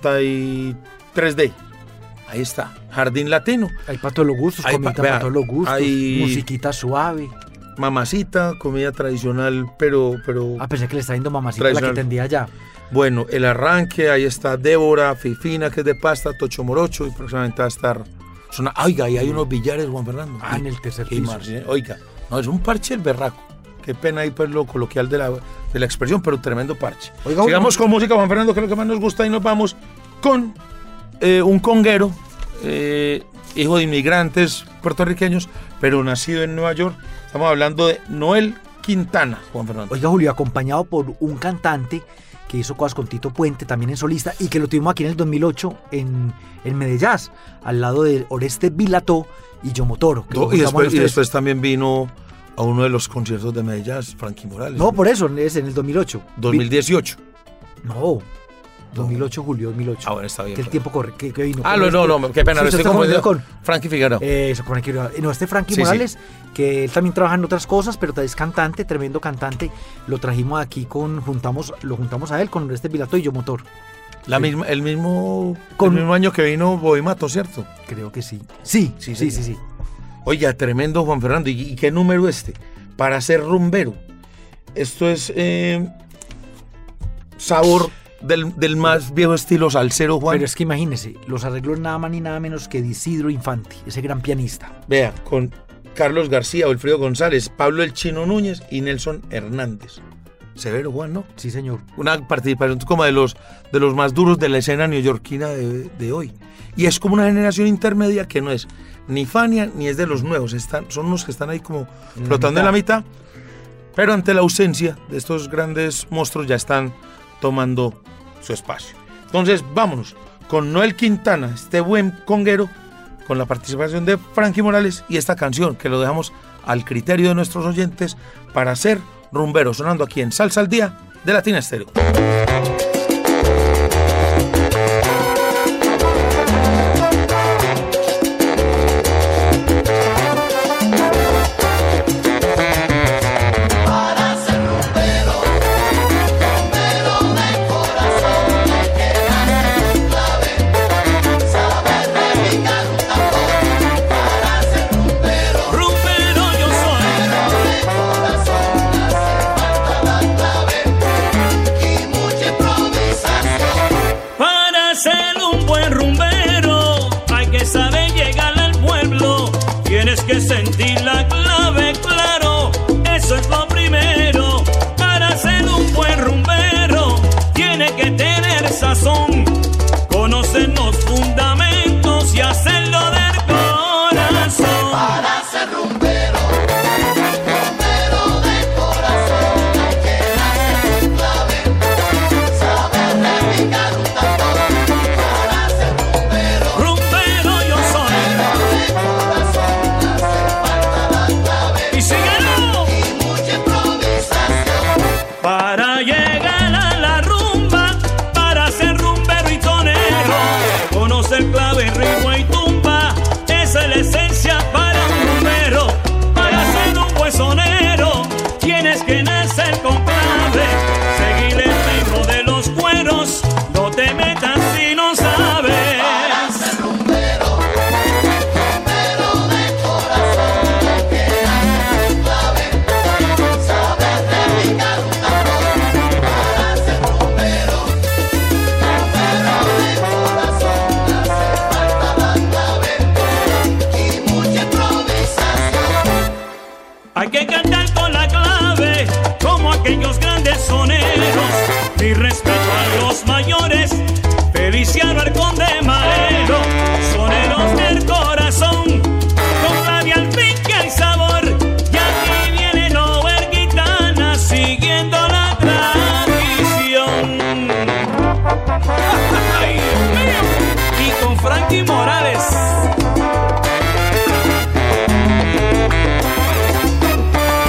43D. Ahí está, Jardín Latino. Hay para todos los gustos, comida para todos los gustos, musiquita suave. Mamacita, comida tradicional, pero... pensé que le está yendo mamacita la que tendía allá. Bueno, el arranque, ahí está Débora, Fifina, que es de pasta, Tocho Morocho, y próximamente va a estar... Oiga, ahí hay unos billares, Juan Fernando. En el tercer piso. Oiga, no, es un parche el berraco. Qué pena ahí pues lo coloquial de la expresión, pero tremendo parche. Oiga, sigamos con música, Juan Fernando, que es lo que más nos gusta, y nos vamos con un conguero, hijo de inmigrantes puertorriqueños, pero nacido en Nueva York. Estamos hablando de Noel Quintana, Juan Fernando. Oiga, Julio, acompañado por un cantante que hizo cosas con Tito Puente, también en solista, y que lo tuvimos aquí en el 2008 en Medellín, al lado de Oreste Vilató y Yomo Toro. Y después también vino a uno de los conciertos de Medellín, Frankie Morales. No, por eso, es en el 2008. 2018. No, 2008, Julio, 2008. Ah, bueno, está bien. Que el tiempo corre, que vino. No, qué pena, Sí, estoy confundido con Frankie Figueroa. Eso, con Frankie Figueroa. No, Frankie Morales, que él también trabaja en otras cosas, pero es cantante, tremendo cantante. Lo trajimos aquí lo juntamos a él con Oreste Vilató y Yomo Toro. El mismo año que vino Boimato, ¿cierto? Creo que sí. Sí. Oiga, tremendo, Juan Fernando. ¿Y qué número para ser rumbero? Esto es sabor del más viejo estilo salsero, Juan. Pero es que imagínese, los arreglos nada más ni nada menos que de Isidro Infante, ese gran pianista. Vea, con Carlos García, Wilfrido González, Pablo El Chino Núñez y Nelson Hernández. Severo, Juan, ¿no? Sí, señor. Una participación como de los más duros de la escena neoyorquina de hoy. Y es como una generación intermedia que no es ni Fania ni es de los nuevos. Son unos que están ahí como flotando en la mitad. Pero ante la ausencia de estos grandes monstruos ya están tomando su espacio. Entonces, vámonos con Noel Quintana, este buen conguero, con la participación de Frankie Morales y esta canción que lo dejamos al criterio de nuestros oyentes para ser rumbero, sonando aquí en Salsa al Día de Latina Estéreo. Que sentir la clave, claro, eso es lo primero. Para ser un buen rumbero, tiene que tener sazón, conocer los fundamentos y hacerlo del corazón. Para ser rumbero, rumbero de corazón, hay que nacer en clave, saber repicar un tambor. Para ser rumbero, rumbero yo soy. De corazón. Y síguelo. Y mucha improvisación. Para llegar a la rumba, para ser rumbero y tonero, conocer clave, ritmo y tumba, esa es la esencia para un rumbero. Para ser un buen sonero, tienes que nacer con clave, seguir el ritmo de los cueros, no te metas si no sabes. Para ser rumbero, rumbero de corazón, hay que nacer en clave, saber repicar un tambor. Para ser rumbero, rumbero de corazón, hace falta la clave y mucha improvisación. Hay que cantar con la clave, como aquellos grandes soneros. Mi respeto a los mayores, Feliciano Arcón de Maero, soneros del corazón, con clave al fin que hay sabor. Y aquí viene Noel Quintana, siguiendo la tradición. ¡Ay, Dios mío! Y con Frankie Morales.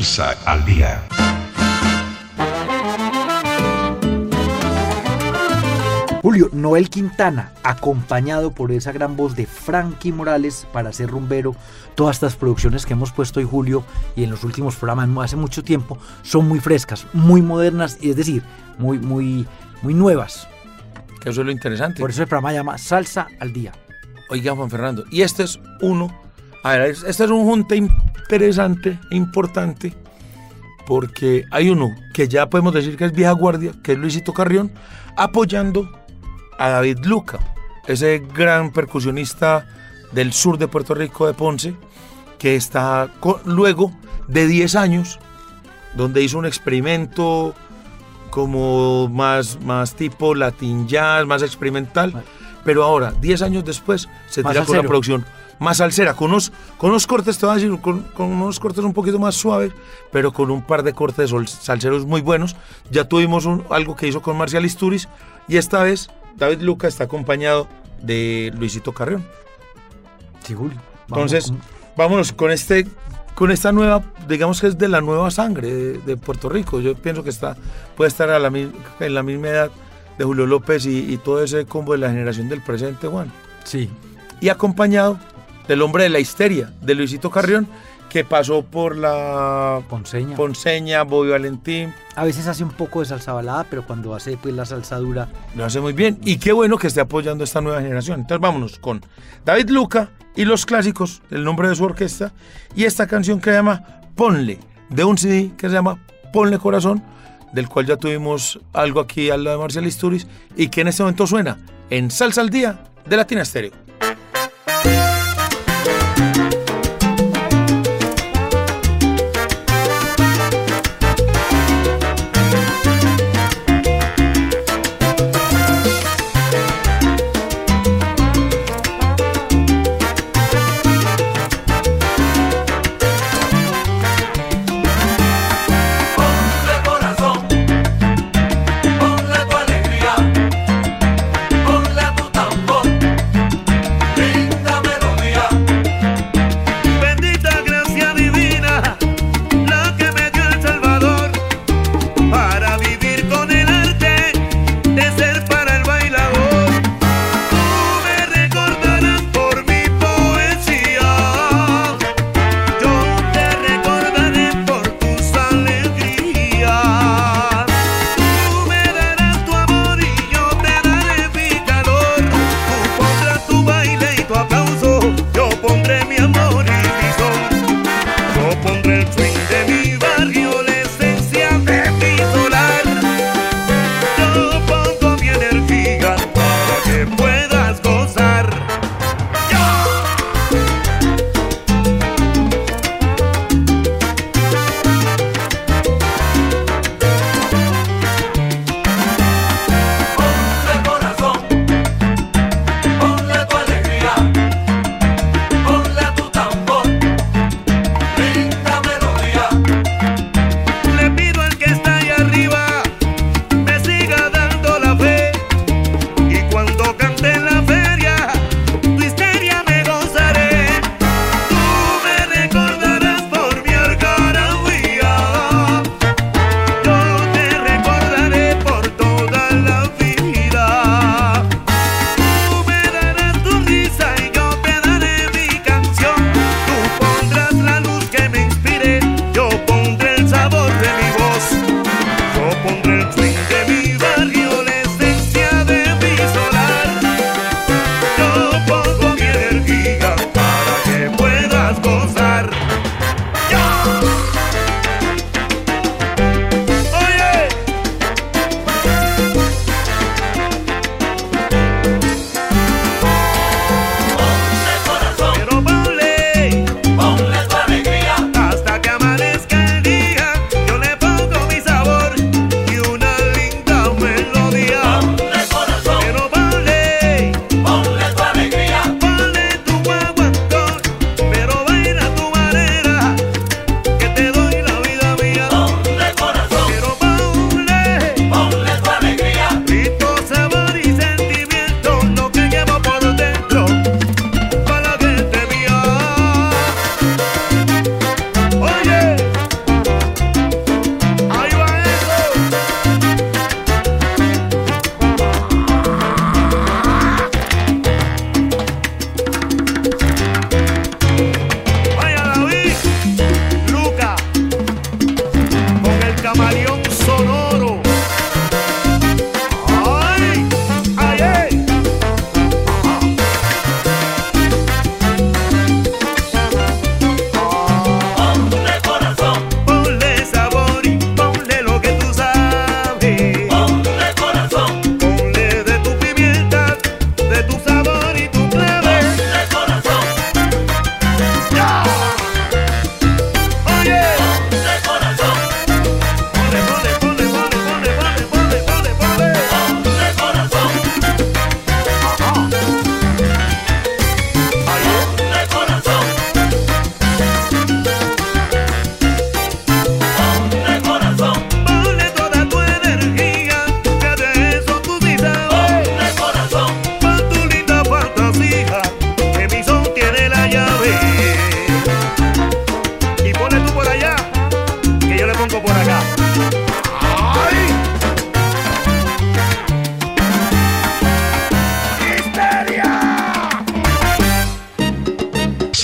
Salsa al día. Julio, Noel Quintana, acompañado por esa gran voz de Frankie Morales para hacer rumbero. Todas estas producciones que hemos puesto hoy, Julio, y en los últimos programas hace mucho tiempo, son muy frescas, muy modernas, y es decir, muy nuevas. Que eso es lo interesante. Por eso el programa se llama Salsa al Día. Oiga, Juan Fernando, y este es uno, a ver, este es un junte interesante e importante, porque hay uno que ya podemos decir que es vieja guardia, que es Luisito Carrión, apoyando a David Luca, ese gran percusionista del sur de Puerto Rico, de Ponce, que está luego de 10 años, donde hizo un experimento como más tipo Latin Jazz, más experimental, vale. Pero ahora, 10 años después, se tira con una producción más salsera, con unos cortes, te voy a decir, con unos cortes un poquito más suaves, pero con un par de cortes salseros muy buenos. Ya tuvimos algo que hizo con Marcial Isturiz, y esta vez David Luca está acompañado de Luisito Carrión. Sí, Julio. Entonces, vámonos con esta nueva, digamos que es de la nueva sangre de Puerto Rico. Yo pienso que puede estar en la misma edad de Julio López y todo ese combo de la generación del presente, Juan. Sí. Y acompañado del hombre de la histeria, de Luisito Carrión, que pasó por la Ponceña, Bobby Valentín. A veces hace un poco de salsa balada, pero cuando hace pues la salsa dura, lo hace muy bien. Y qué bueno que esté apoyando a esta nueva generación. Entonces vámonos con David Luca y los clásicos, el nombre de su orquesta, y esta canción que se llama Ponle, de un CD que se llama Ponle Corazón, del cual ya tuvimos algo aquí al lado de Marcial Isturiz, y que en este momento suena en Salsa al Día de Latina Estéreo. Ponle tu alegría, ponle tu tambor.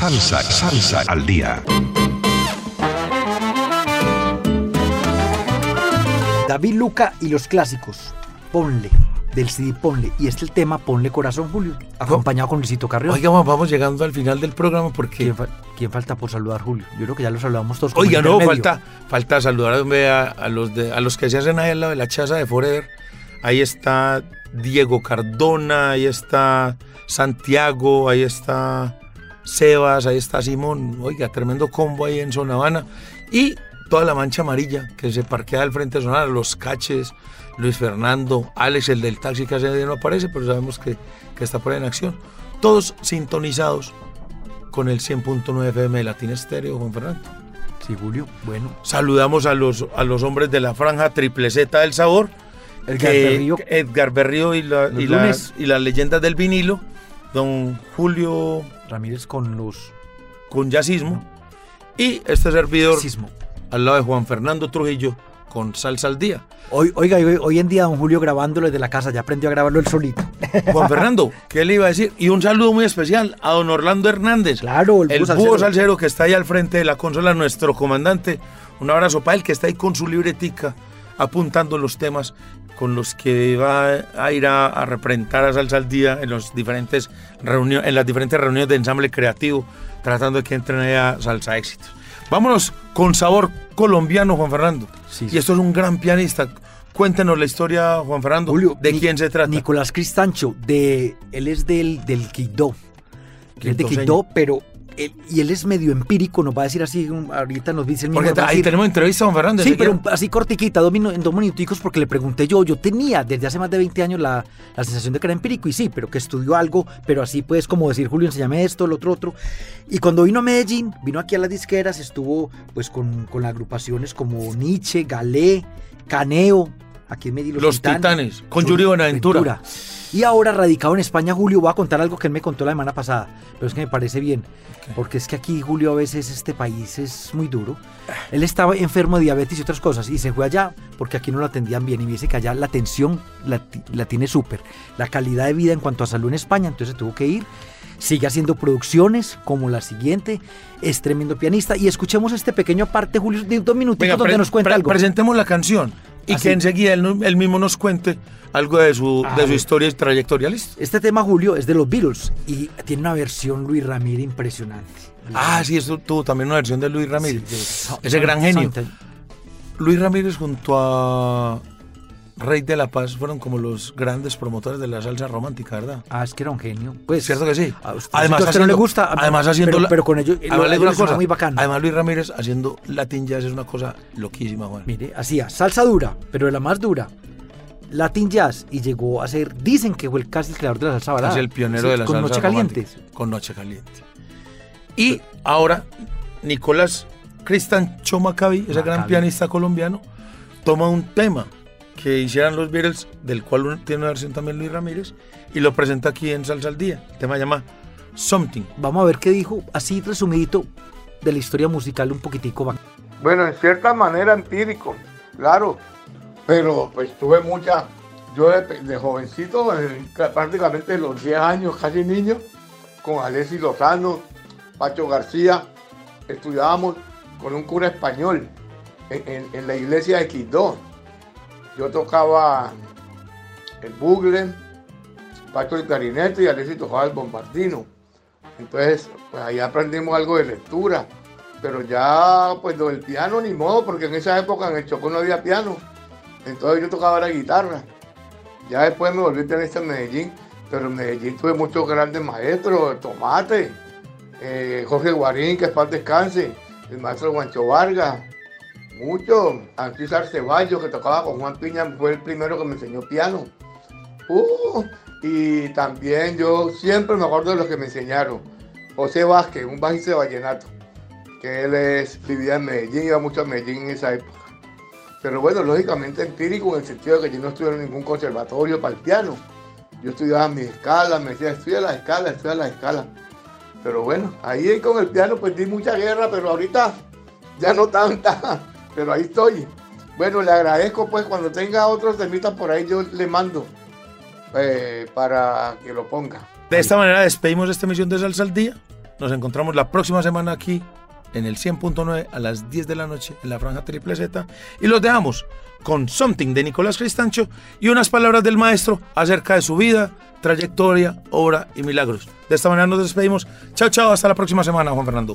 Salsa al día. David Luca y los clásicos. Ponle, del CD Ponle. Y el tema Ponle Corazón, Julio, acompañado con Luisito Carrión. Oiga, vamos llegando al final del programa porque... ¿Quién falta por saludar, Julio? Yo creo que ya lo saludamos todos. Oiga, no, falta saludar a los que se hacen ahí al lado de la chaza de Forever. Ahí está Diego Cardona, ahí está Santiago, ahí está Sebas, ahí está Simón. Oiga, tremendo combo ahí en Zona Habana. Y toda la mancha amarilla que se parquea al frente de Zona Habana, los Caches, Luis Fernando, Alex, el del taxi que hace día no aparece, pero sabemos que está por ahí en acción. Todos sintonizados con el 100.9 FM de Latina Estéreo, Juan Fernando. Sí, Julio, bueno. Saludamos a los hombres de la franja Triple Z del Sabor, Edgar Berrío y las leyendas del vinilo, don Julio Ramírez con Jazzismo, y este servidor al lado de Juan Fernando Trujillo con Salsa al Día. Hoy en día don Julio grabándolo desde la casa, ya aprendió a grabarlo él solito. Juan Fernando, ¿qué le iba a decir? Y un saludo muy especial a don Orlando Hernández, claro, el búho salsero que está ahí al frente de la consola, nuestro comandante. Un abrazo para él, que está ahí con su libretica apuntando los temas con los que va a ir a representar a Salsa al Día en las diferentes reuniones de ensamble creativo, tratando de que entren ahí a Salsa Éxitos. Vámonos con sabor colombiano, Juan Fernando. Sí. Y esto es un gran pianista. Cuéntenos la historia, Juan Fernando. Julio, ¿de quién se trata? Nicolás Cristancho, él es del Quibdó. Él es de Quibdó, pero él es medio empírico, nos va a decir así, ahorita nos dice el mismo. Porque ahí tenemos entrevista, Juan Fernando. Sí, pero así cortiquita, en 2 minuticos, porque le pregunté yo tenía desde hace más de 20 años la sensación de que era empírico, y sí, pero que estudió algo, pero así pues como decir, Julio, enséñame esto, lo otro. Y cuando vino a Medellín, vino aquí a las disqueras, estuvo pues con agrupaciones como Nietzsche, Galé, Caneo, aquí en Medellín los Titanes, con Yuri Buenaventura. Y ahora radicado en España, Julio, voy a contar algo que él me contó la semana pasada, pero es que me parece bien, porque es que aquí, Julio, a veces este país es muy duro. Él estaba enfermo de diabetes y otras cosas, y se fue allá porque aquí no lo atendían bien, y me dice que allá la atención la tiene súper, la calidad de vida en cuanto a salud en España, entonces tuvo que ir. Sigue haciendo producciones como la siguiente, es tremendo pianista, y escuchemos este pequeño parte, Julio, de 2 minutitos donde nos cuenta algo. Presentemos la canción y que enseguida él mismo nos cuente algo de su historia y trayectoria. ¿Listo? Este tema, Julio, es de los Beatles y tiene una versión Luis Ramírez impresionante. Sí, eso tuvo también una versión de Luis Ramírez, sí, ese gran genio. Luis Ramírez junto a Rey de la Paz fueron como los grandes promotores de la salsa romántica, ¿verdad? Es que era un genio. Pues, cierto que sí. Además, haciendo, no le gusta, pero con ellos una cosa muy bacana. Además, Luis Ramírez haciendo Latin Jazz es una cosa loquísima, Juan. Mire, hacía salsa dura, pero de la más dura, Latin Jazz, y llegó a ser, dicen que fue casi el creador de la salsa balada. Es el pionero de la salsa Noche Caliente. Con Noche Caliente. Y ahora, Nicolás Cristancho Maccabi, ese gran pianista colombiano, toma un tema que hicieran los Beatles, del cual tiene una versión también Luis Ramírez, y lo presenta aquí en Salsa al Día. El tema se llama Something. Vamos a ver qué dijo, así resumidito, de la historia musical un poquitico. Bueno, en cierta manera empírico, claro, pero pues tuve yo de jovencito, prácticamente los 10 años, casi niño, con Alexis Lozano, Pacho García, estudiábamos con un cura español en la iglesia de Quibdó. Yo tocaba el bugle, Pacho el clarinete y Alexis tocaba el bombardino. Entonces, pues ahí aprendimos algo de lectura. Pero ya, pues lo del piano ni modo, porque en esa época en el Chocó no había piano. Entonces yo tocaba la guitarra. Ya después me volví a tener en Medellín, pero en Medellín tuve muchos grandes maestros, Tomate, Jorge Guarín, que es paz descanse, el maestro Juancho Vargas, muchos, Antísar Ceballos, que tocaba con Juan Piña, fue el primero que me enseñó piano. Y también yo siempre me acuerdo de los que me enseñaron. José Vázquez, un bajista de vallenato, que él vivía en Medellín, iba mucho a Medellín en esa época. Pero bueno, lógicamente empírico en el sentido de que yo no estudié en ningún conservatorio para el piano. Yo estudiaba mis escalas, me decía, estudia la escala. Pero bueno, ahí con el piano pues di mucha guerra, pero ahorita ya no tanta, pero ahí estoy. Bueno, le agradezco pues cuando tenga otros temitas por ahí yo le mando para que lo ponga. De esta manera despedimos esta emisión de Salsa al Día. Nos encontramos la próxima semana aquí en el 100.9 a las 10 de la noche en la franja Triple Z. Y los dejamos con Something de Nicolás Cristancho y unas palabras del maestro acerca de su vida, trayectoria, obra y milagros. De esta manera nos despedimos. Chao, chao. Hasta la próxima semana, Juan Fernando.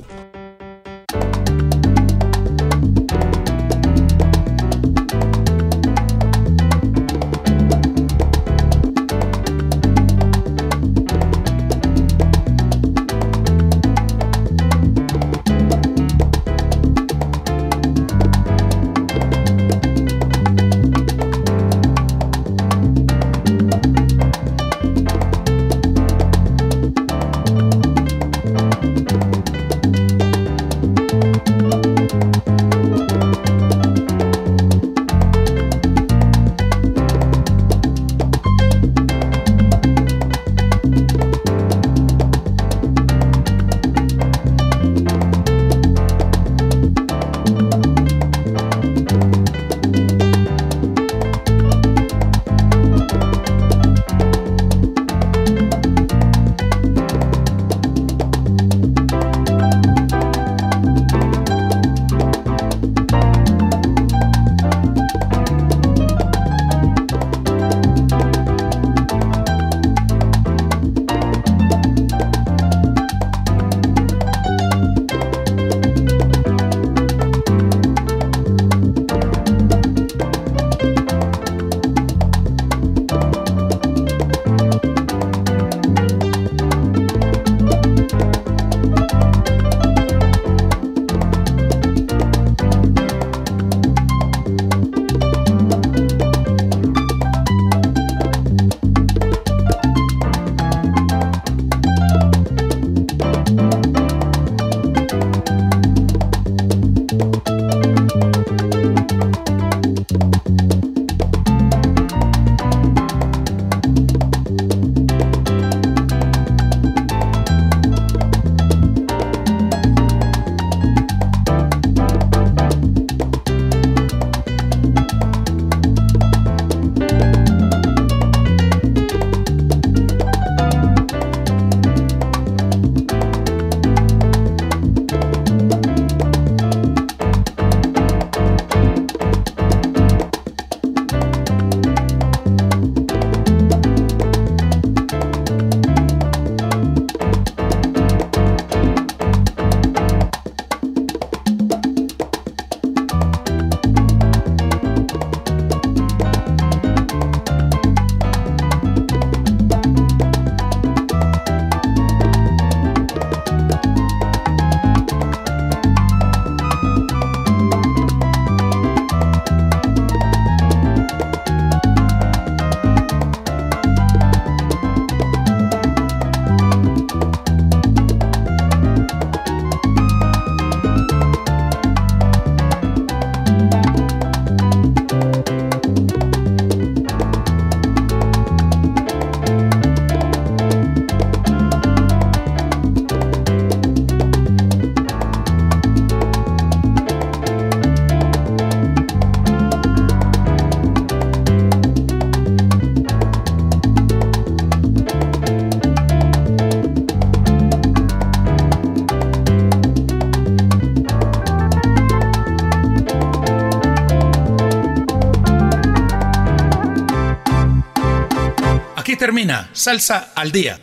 Termina Salsa al Día.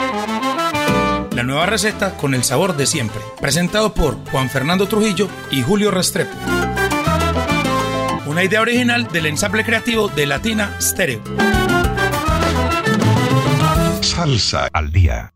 La nueva receta con el sabor de siempre. Presentado por Juan Fernando Trujillo y Julio Restrepo. Una idea original del ensamble creativo de Latina Stereo. Salsa al Día.